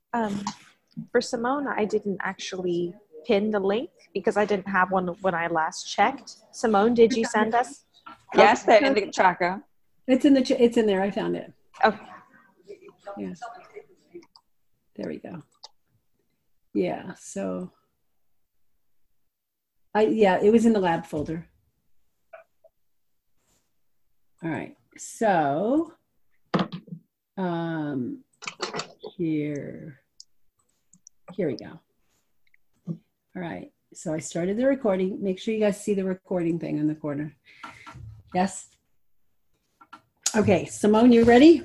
Um, for Simone, I didn't actually pin the link because I didn't have one when I last checked. Simone, did you send us? Yes, they're in the tracker. It's in there. I found it. Okay. Yeah. There we go. Yeah. So it was in the lab folder. All right. So here we go. All right. So I started the recording. Make sure you guys see the recording thing in the corner. Yes. Okay, Simone, you ready?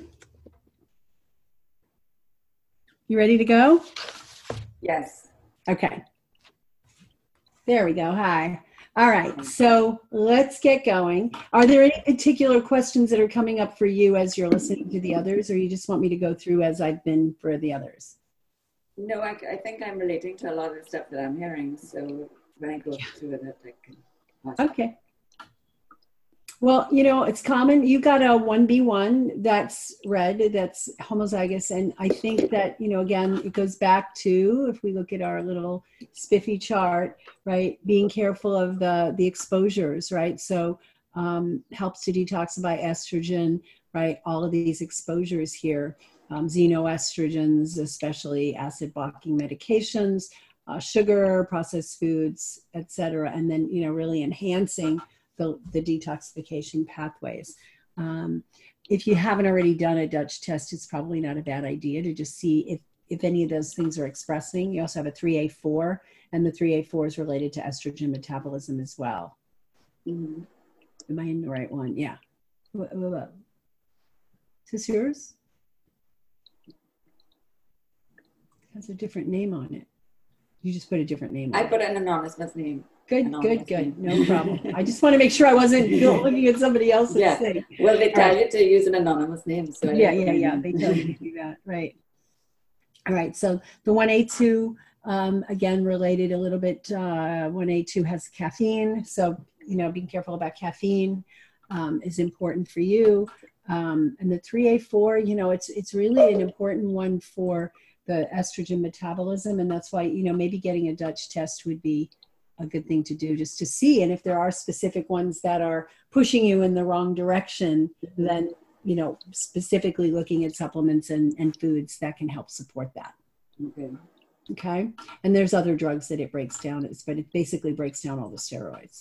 You ready to go? Yes. Okay. There we go. Hi. All right. So let's get going. Are there any particular questions that are coming up for you as you're listening to the others, or you just want me to go through as I've been for the others? No, I think I'm relating to a lot of the stuff that I'm hearing. So when I go through it, I can ask. Okay. Well, it's common. You got a 1B1 that's red, that's homozygous. And I think that, again, it goes back to, if we look at our little spiffy chart, right, being careful of the exposures, right? So helps to detoxify estrogen, right? All of these exposures here, xenoestrogens, especially acid blocking medications, sugar, processed foods, et cetera. And then, really enhancing the detoxification pathways. If you haven't already done a Dutch test, it's probably not a bad idea to just see if any of those things are expressing. You also have a 3A4, and the 3A4 is related to estrogen metabolism as well. Mm-hmm. Am I in the right one? Yeah. Is this yours? It has a different name on it. You just put a different name on it. I put an anonymous name. Good. No problem. I just want to make sure I wasn't looking at somebody else's thing. Well, they tell you to use an anonymous name. So yeah. They tell you to do that. Right. All right. So the 1A2, again, related a little bit. 1A2 has caffeine. So, being careful about caffeine is important for you. And the 3A4, it's really an important one for the estrogen metabolism. And that's why, maybe getting a Dutch test would be a good thing to do, just to see. And if there are specific ones that are pushing you in the wrong direction, then, specifically looking at supplements and foods that can help support that. Okay. And there's other drugs that it breaks down, but it basically breaks down all the steroids.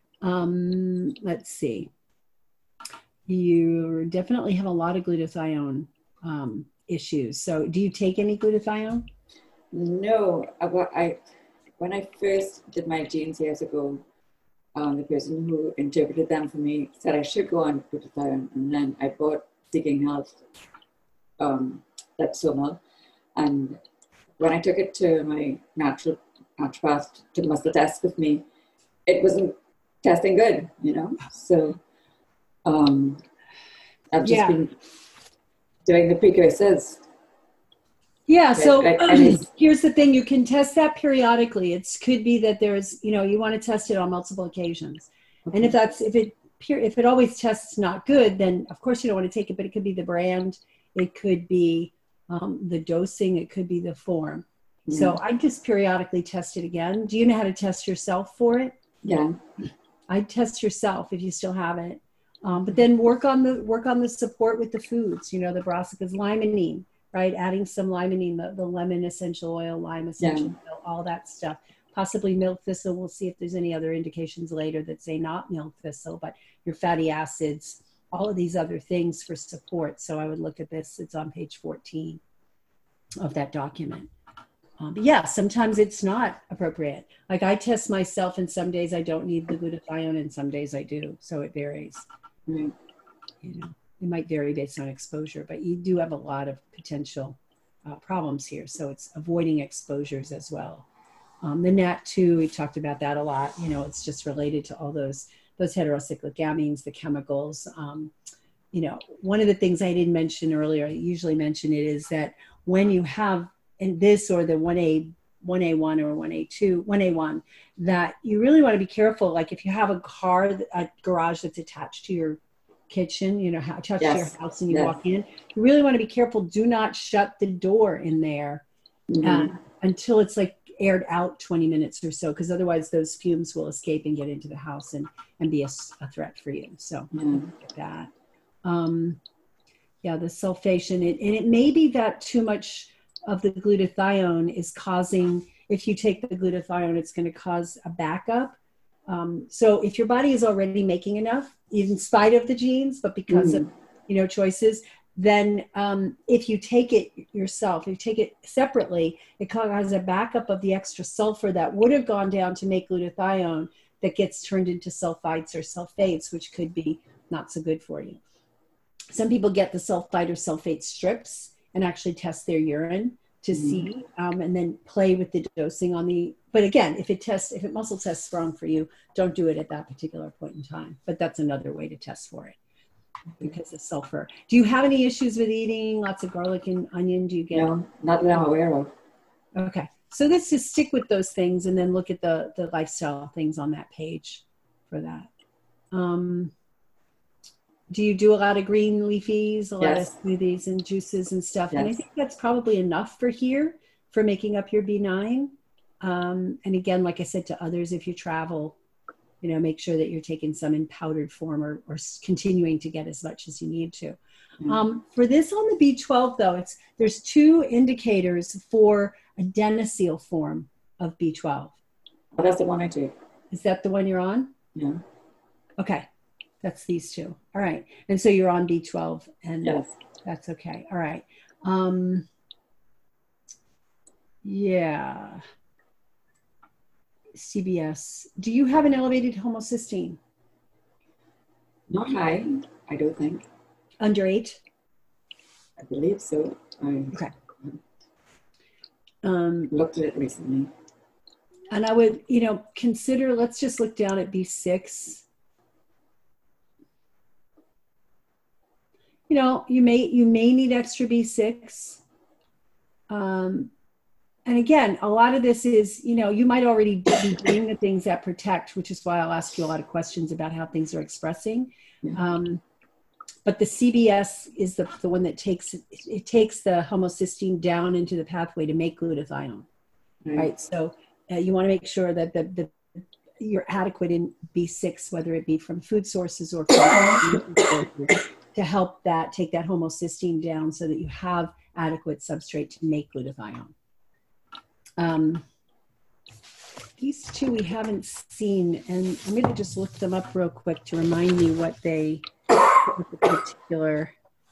Let's see. You definitely have a lot of glutathione issues. So do you take any glutathione? No, when I first did my genes years ago, the person who interpreted them for me said I should go on glutathione, and then I bought Seeking Health, Lexomal, and when I took it to my naturopath to the muscle test with me, it wasn't testing good, So I've just been doing the precursors. Yeah, so here's the thing. You can test that periodically. It could be that there's, you want to test it on multiple occasions. Okay. And if it always tests not good, then of course you don't want to take it, but it could be the brand, it could be the dosing, it could be the form. Mm. So I just periodically test it again. Do you know how to test yourself for it? Yeah. I'd test yourself if you still have it. But then work on the support with the foods, the brassicas, limonene. Right, adding some limonene, the lemon essential oil, lime essential oil, all that stuff. Possibly milk thistle. We'll see if there's any other indications later that say not milk thistle, but your fatty acids, all of these other things for support. So I would look at this. It's on page 14 of that document. But yeah, sometimes it's not appropriate. Like I test myself, and some days I don't need the glutathione, and some days I do. So it varies. Mm. It might vary based on exposure, but you do have a lot of potential problems here. So it's avoiding exposures as well. The NAT2, we talked about that a lot. It's just related to all those heterocyclic amines, the chemicals. One of the things I didn't mention earlier, I usually mention it, is that when you have in this or the 1A1 or 1A1, that you really want to be careful. Like if you have a garage that's attached to your kitchen, attached to your house, and you walk in, you really want to be careful. Do not shut the door in there until it's like aired out 20 minutes or so, because otherwise those fumes will escape and get into the house and be a threat for you. So look at that. Yeah, the sulfation, and it may be that too much of the glutathione is causing, if you take the glutathione, it's going to cause a backup. So if your body is already making enough, in spite of the genes, but because of, choices, then if you take it yourself, if you take it separately, it causes a backup of the extra sulfur that would have gone down to make glutathione that gets turned into sulfites or sulfates, which could be not so good for you. Some people get the sulfite or sulfate strips and actually test their urine to see, and then play with the dosing on the, but again, if it muscle tests wrong for you, don't do it at that particular point in time. But that's another way to test for it because of sulfur. Do you have any issues with eating lots of garlic and onion? Do you get? No, not that I'm aware of. Okay. So let's just stick with those things and then look at the lifestyle things on that page for that. Do you do a lot of green leafies, a lot of smoothies and juices and stuff? Yes. And I think that's probably enough for here for making up your B9. And again, like I said to others, if you travel, make sure that you're taking some in powdered form or continuing to get as much as you need to. For this on the B12 though, there's two indicators for adenosine form of B12. Oh, that's the one I do. Is that the one you're on? Yeah. Okay. That's these two. All right. And so you're on B12 and yes. That's okay. All right. Yeah. CBS. Do you have an elevated homocysteine? Not high, I don't think. Under 8? I believe so. Okay. Looked at it recently. And I would, consider, let's just look down at B6. You may need extra B6. And again, a lot of this is, you might already be doing the things that protect, which is why I'll ask you a lot of questions about how things are expressing. But the CBS is the one that takes the homocysteine down into the pathway to make glutathione, right? So you want to make sure that you're adequate in B6, whether it be from food sources or from sources, to help take that homocysteine down so that you have adequate substrate to make glutathione. These two we haven't seen, and I'm going to just look them up real quick to remind me what the particular.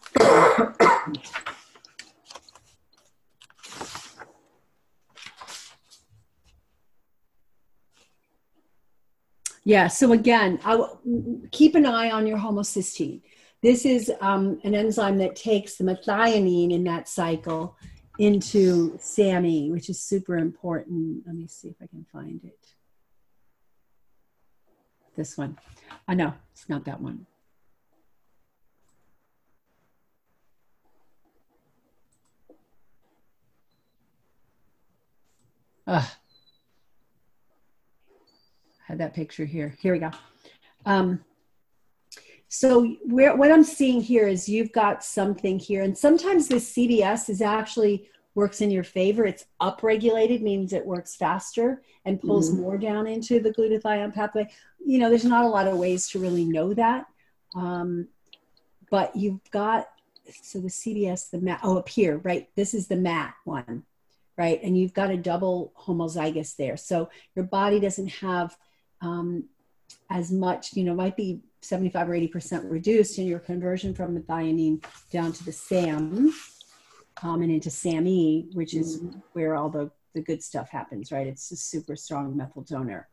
Yeah, so again, keep an eye on your homocysteine. This is an enzyme that takes the methionine in that cycle into SAMe, which is super important. Let me see if I can find it. This one. Oh, no, it's not that one. I had that picture here. Here we go. So what I'm seeing here is you've got something here, and sometimes this CBS actually works in your favor. It's upregulated, means it works faster and pulls more down into the glutathione pathway. There's not a lot of ways to really know that, but you've got, so the CBS, the MAT, up here, right? This is the MAT one, right? And you've got a double homozygous there. So your body doesn't have as much, might be 75 or 80% reduced in your conversion from methionine down to the SAM and into SAMe, which is where all the good stuff happens, right? It's a super strong methyl donor.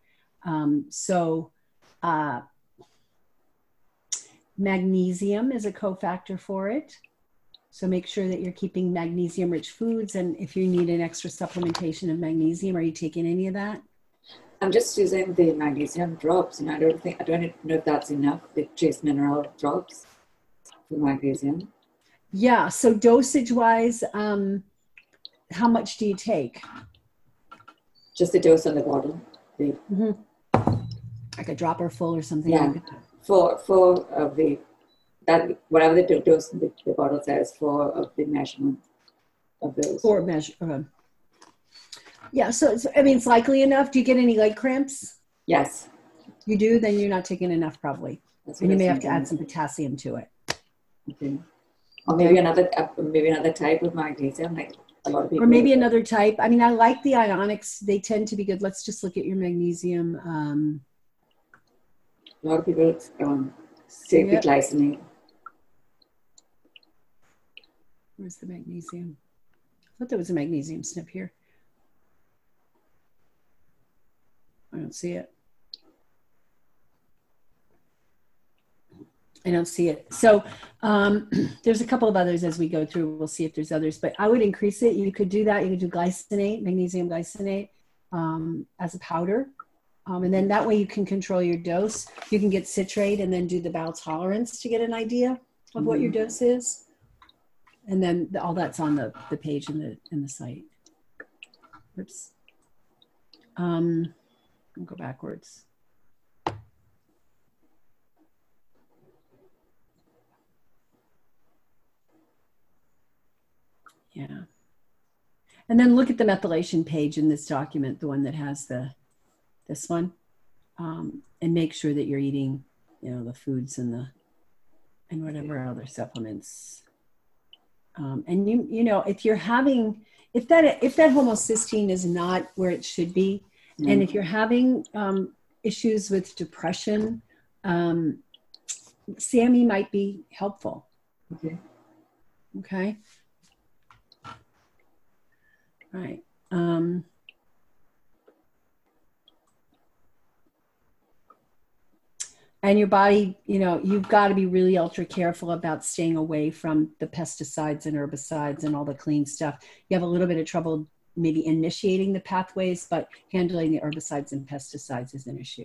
Magnesium is a cofactor for it. So make sure that you're keeping magnesium-rich foods. And if you need an extra supplementation of magnesium, are you taking any of that? I'm just using the magnesium drops, and I don't know if that's enough, the trace mineral drops for magnesium. Yeah, so dosage-wise, how much do you take? Just a dose on the bottle. Like a dropper full or something? Yeah, like that. four of whatever the dose in the bottle says, 4 of the measurement of those. 4 measure. Yeah, so I mean, it's likely enough. Do you get any leg cramps? Yes. You do? Then you're not taking enough probably. That's And what you I may was have to add some thinking. potassium to it. Okay. Or maybe another type of magnesium, like a lot of people. Or maybe another type. I mean, I like the ionics. They tend to be good. Let's just look at your magnesium. A lot of people take the glycinate. Where's the magnesium? I thought there was a magnesium snip here. I don't see it. I don't see it. So there's a couple of others as we go through. We'll see if there's others, but I would increase it. You could do that. You could do glycinate, magnesium glycinate as a powder. And then that way you can control your dose. You can get citrate and then do the bowel tolerance to get an idea of what your dose is. And then all that's on the page in the site. Oops. I'll go backwards. Yeah. And then look at the methylation page in this document, the one that has this one, and make sure that you're eating, the foods and whatever other supplements. And if you're having, if that homocysteine is not where it should be, and if you're having issues with depression, SAMe might be helpful. Okay. All right. And your body, you've got to be really ultra careful about staying away from the pesticides and herbicides and all the clean stuff. You have a little bit of trouble maybe initiating the pathways, but handling the herbicides and pesticides is an issue.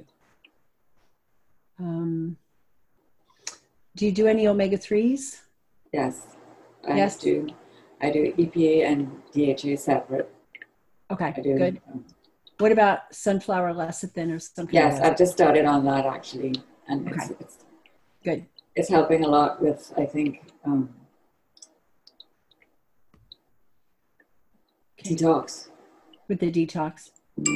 Do you do any omega-3s? Yes. I do EPA and DHA separate. Okay, good. What about sunflower lecithin or something? Yes, I've just started on that actually. And it's good. It's helping a lot with, I think, detox. With the detox.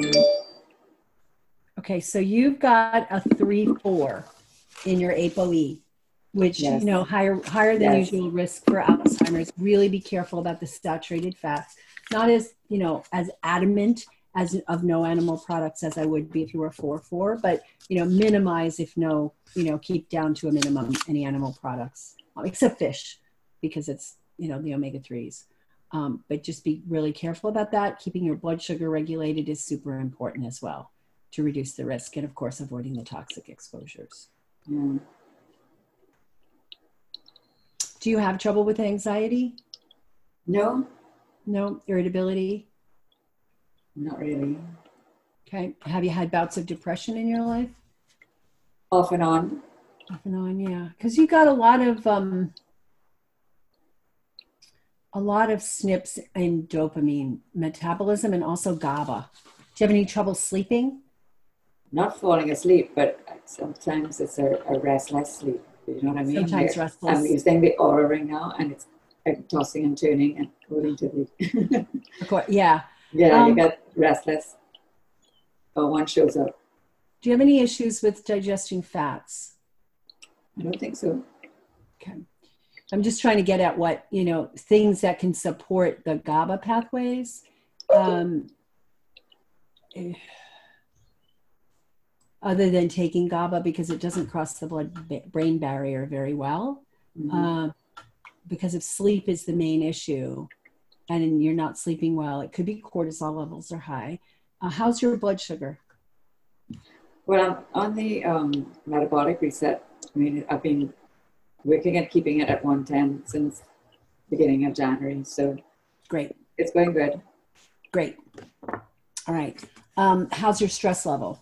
Okay, so you've got a 3-4 in your ApoE, which, higher than usual risk for Alzheimer's. Really be careful about the saturated fats. Not as, as adamant as of no animal products as I would be if you were 4-4, but, minimize, if no, keep down to a minimum any animal products, except fish, because it's, the omega-3s. But just be really careful about that. Keeping your blood sugar regulated is super important as well to reduce the risk. And of course, avoiding the toxic exposures. Do you have trouble with anxiety? No. No? Irritability? Not really. Okay. Have you had bouts of depression in your life? Off and on. Off and on, yeah. Because you got a lot of SNPs in dopamine metabolism and also GABA. Do you have any trouble sleeping? Not falling asleep, but sometimes it's a restless sleep. You know what I mean? Sometimes restless. I'm using the Aura ring now, and it's tossing and turning and according to the. Yeah. Yeah, you get restless. Or one shows up. Do you have any issues with digesting fats? I don't think so. Okay. I'm just trying to get at what, things that can support the GABA pathways. Other than taking GABA, because it doesn't cross the blood-brain barrier very well. Because if sleep is the main issue and you're not sleeping well, it could be cortisol levels are high. How's your blood sugar? Well, I'm on the metabolic reset. I mean, I've been working at keeping it at 110 since beginning of January. So great. It's going good. Great. All right. How's your stress level?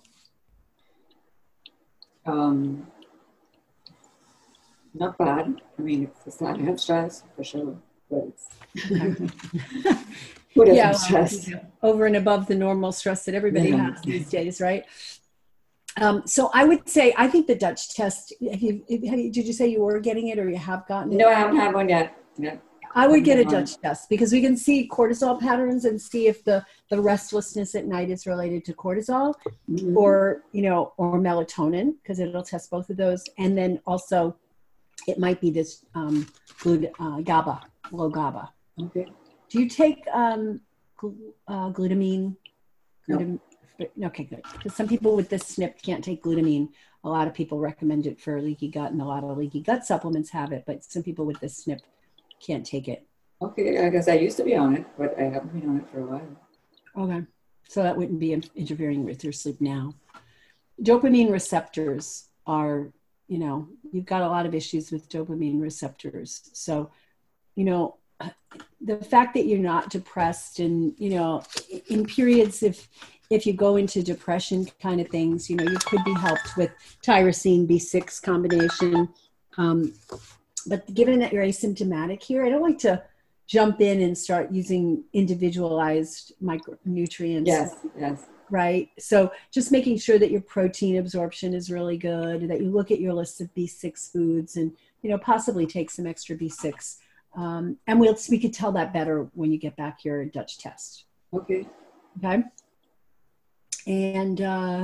Not bad. I mean, it's not, I have stress for sure, but it's who doesn't have stress? Over and above the normal stress that everybody has these days, right? So I would say, I think the Dutch test, did you say you were getting it or you have gotten it? No, I haven't had one yet. Yeah. I would get a Dutch test because we can see cortisol patterns and see if the restlessness at night is related to cortisol or, you know, or melatonin, because it'll test both of those. And then also it might be this GABA, low GABA. Okay. Do you take glutamine? No. Okay, good. Because some people with this SNP can't take glutamine. A lot of people recommend it for leaky gut, and a lot of leaky gut supplements have it, but some people with this SNP can't take it. Okay, I guess I used to be on it, but I haven't been on it for a while. Okay, so that wouldn't be interfering with your sleep now. Dopamine receptors are, you know, you've got a lot of issues with dopamine receptors. So, you know, the fact that you're not depressed and, you know, in periods if you go into depression kind of things, you know, you could be helped with tyrosine B6 combination. But given that you're asymptomatic here, I don't like to jump in and start using individualized micronutrients. Yes, yes. Right. So just making sure that your protein absorption is really good, that you look at your list of B6 foods and, you know, possibly take some extra B6. And we could tell that better when you get back your Dutch test. Okay. Okay. And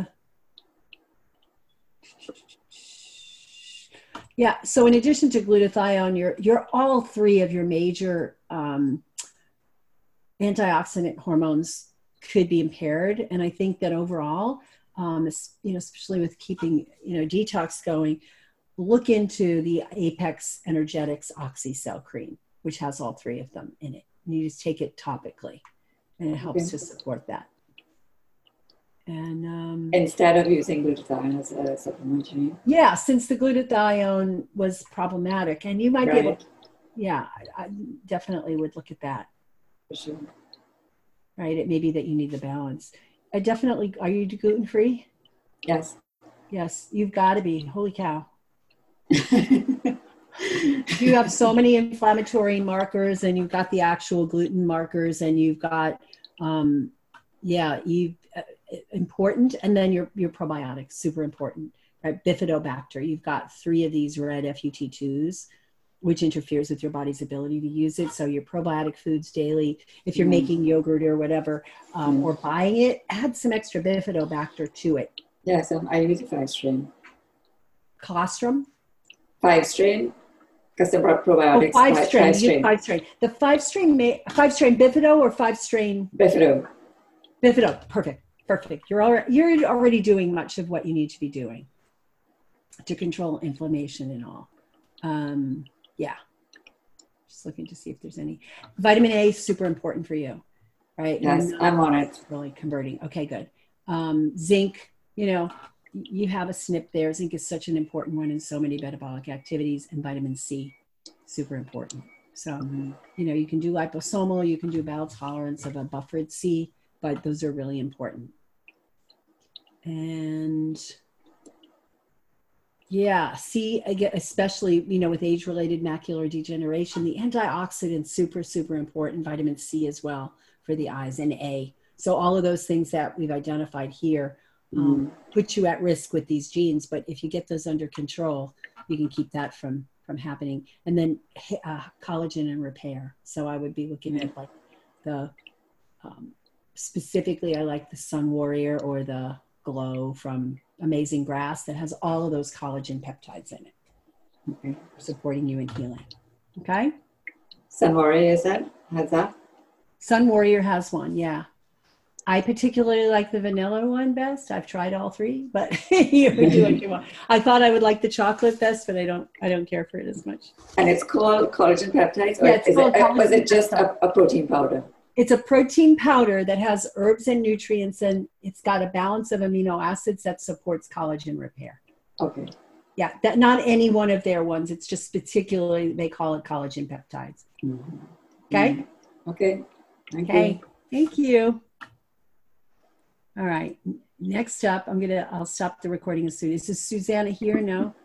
yeah, so in addition to glutathione, you're all three of your major antioxidant hormones could be impaired. And I think that overall, you know, especially with keeping, you know, detox going, look into the Apex Energetics Oxycell Cream, which has all three of them in it. You just take it topically, and it helps to support that. And instead of using glutathione as a supplement, you mean? Yeah, since the glutathione was problematic, and you might be able to, yeah, I definitely would look at that. For sure. Right, it may be that you need the balance. I definitely, are you gluten-free? Yes. Yes, you've got to be. Holy cow. You have so many inflammatory markers, and you've got the actual gluten markers, and you've got, important. And then your probiotics, super important, right? Bifidobacter, you've got 3 of these red FUT2s, which interferes with your body's ability to use it. So your probiotic foods daily, if you're making yogurt or whatever, or buying it, add some extra Bifidobacter to it. Yes, I use a 5-strain. Colostrum? 5-strain? Because the probiotics. Oh, 5-strain. 5-strain. The 5-strain, 5-strain Bifido or 5-strain? Bifido. Bifido. Perfect. You're already doing much of what you need to be doing to control inflammation and all. Yeah. Just looking to see if there's any. Vitamin A is super important for you, right? Yes, I'm on it. Really converting. Okay, good. Zinc, you know, you have a SNP there. Zinc is such an important one in so many metabolic activities, and vitamin C, super important. So, you know, you can do liposomal, you can do bowel tolerance of a buffered C, but those are really important. And yeah, C, again, especially, you know, with age-related macular degeneration, the antioxidants, super important, vitamin C as well for the eyes, and A. So all of those things that we've identified here put you at risk with these genes, but if you get those under control, you can keep that from happening. And then collagen and repair. So I would be looking at like the, specifically, I like the Sun Warrior or the Glow from Amazing Grass that has all of those collagen peptides in it. Okay. Supporting you in healing. Okay. Sun Warrior has that? Sun Warrior has one, yeah. I particularly like the vanilla one best. I've tried all 3, but you can do what you want. I thought I would like the chocolate best, but I don't care for it as much. And it's called collagen peptides? Or Yeah, was it just a protein powder? It's a protein powder that has herbs and nutrients, and it's got a balance of amino acids that supports collagen repair. Okay. Yeah, that not any one of their ones. It's just particularly, they call it collagen peptides. Okay? Okay. Thank you. Thank you. All right. Next up, I'll stop the recording as soon. Is Susanna here? No.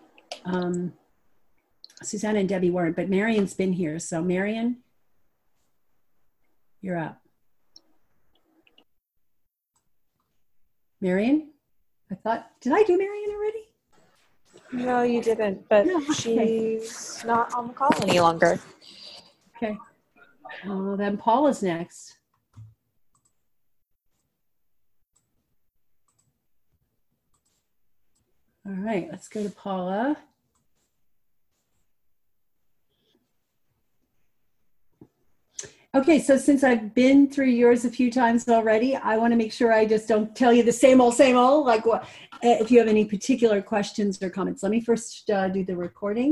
Susanna and Debbie weren't, but Marion's been here. So Marion, you're up. Marion? Did I do Marion already? No, you didn't, but No, okay. she's not on the call any longer. Okay. Then Paula's next. All right, let's go to Paula. Okay, so since I've been through yours a few times already, I want to make sure I just don't tell you the same old, like what, if you have any particular questions or comments. Let me first do the recording.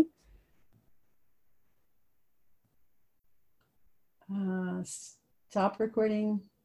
Stop recording.